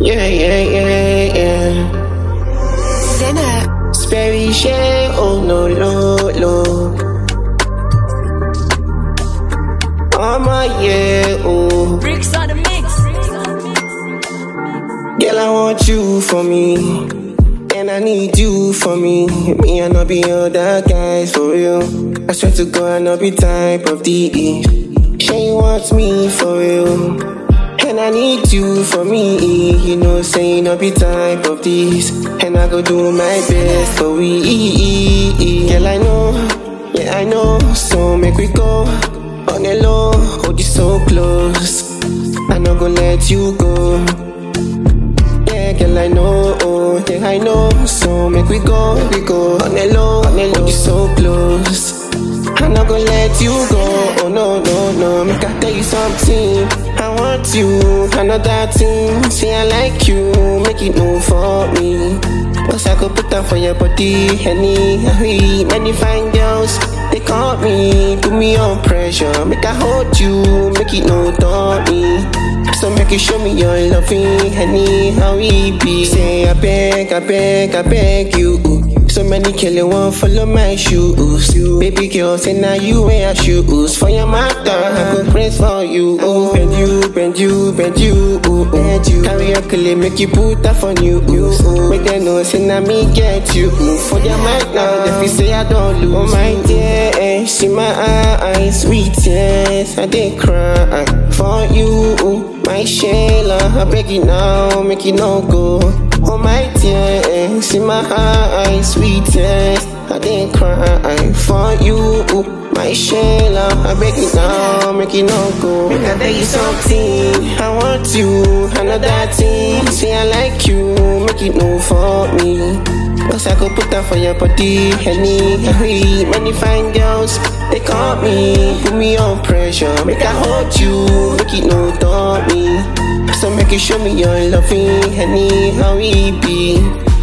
Yeah. Sinner. Sperry share, oh no, low. Oh my yeah, oh. Bricks on the mix. Girl, I want you for me, and I need you for me. Me, I not be other guys for real. I swear to God, I not be type of DE. She wants me for real, and I need you for me. You know, say not be type of this, and I go do my best for we. Girl, I know, yeah I know. So make we go on the low, hold you so close. I not gonna let you go. Yeah, girl, I know, yeah, I know. So make we go on the low, hold you so close. I'm not gonna let you go, oh no. Make I tell you something, I want you, another thing. Say I like you, make it move for me. Cause I could put down for your body, many fine girls, they call me, put me on pressure. Make I hold you, make it no me. So make you show me your loving, how we be. Say I beg you. So many kill you won't follow my shoes. Baby girl, say now you wear shoes. For your mother, I go praise for you. Bend you. Carry your clay, make you put that on you. Make them know, say now me get you. For your mother, if you say I don't lose. Oh my dear, see my eyes, sweet tears, I did cry for you. My Shayla, I beg you now, make it no go. Oh my dear, see my eyes, sweet tears, I didn't cry for you. My Shayla, I beg you now, make it no go. Make I tell you something, I want you, another thing. Say I like you, make it no for me. Cause I could put down for your body, many fine girls, they call me, put me on pressure. Make I hold you, make it no me. So make you show me your loving, how we be.